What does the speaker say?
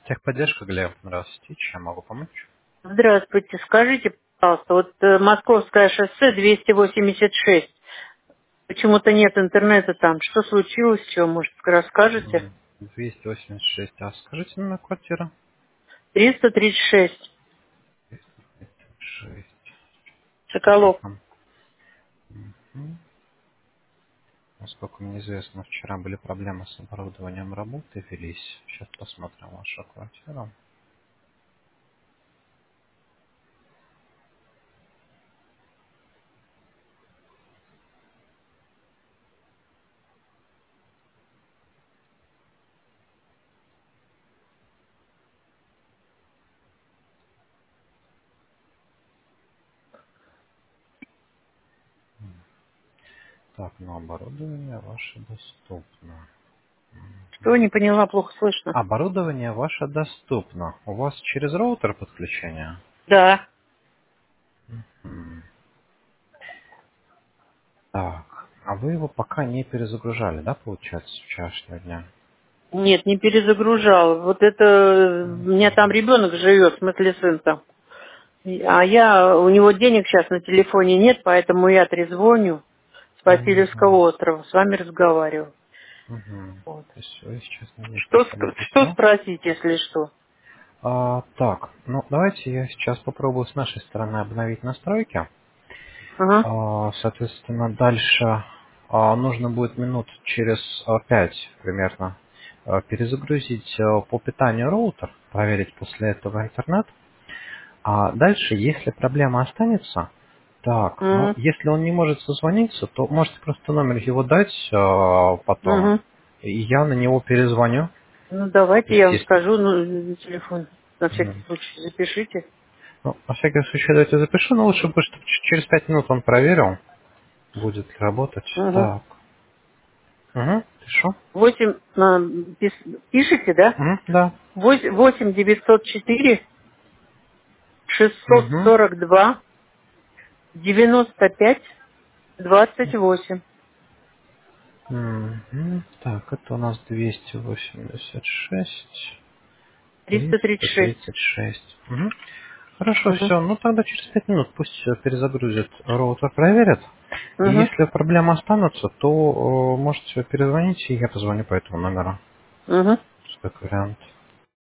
Техподдержка, Глеб. Здравствуйте. Чем могу помочь? Здравствуйте. Скажите, пожалуйста, вот Московское шоссе 286. Почему-то нет интернета там. Что случилось? Что, может, расскажете? 286. А скажите номер квартиры? 336. 6. Соколов. Насколько мне известно, вчера были проблемы с оборудованием работы, велись. Сейчас посмотрим вашу квартиру. Так, ну оборудование ваше доступно. Что, не поняла, плохо слышно. Оборудование ваше доступно. У вас через роутер подключение? Да. М, Так, а вы его пока не перезагружали, да, получается, с вчерашнего дня? Нет, не перезагружал. Вот это... У меня там ребенок живет, в смысле сын там. А у него денег сейчас на телефоне нет, поэтому я трезвоню с Васильевского Мгм. острова, с вами разговариваю. Мгм. Вот. То есть вы сейчас не видите Что, особо что письмо. спросить, если что? Так, ну давайте я сейчас попробую с нашей стороны обновить настройки. Ага. Соответственно, дальше нужно будет минут через 5 примерно перезагрузить по питанию роутер, проверить после этого интернет. А дальше, если проблема останется, так, ну, Угу. если он не может созвониться, то можете просто номер его дать потом, Угу. и я на него перезвоню. Ну, То давайте я есть, вам если... скажу, ну, на телефон. На всякий Мгм. случай запишите. Ну, на всякий случай давайте запишу, но лучше будет, чтобы через 5 минут он проверил, будет ли работать. Угу. Так, угу, пишу. 8, пишите, да? Угу, да. 8 904 Угу. 642 95 28. Угу. Так, это у нас 286, 336. 336. Угу. Хорошо, Угу. все. Ну тогда через 5 минут пусть перезагрузит роутер, проверит. И Угу. если проблемы останутся, то можете перезвонить, и я позвоню по этому номеру. Угу. Как вариант.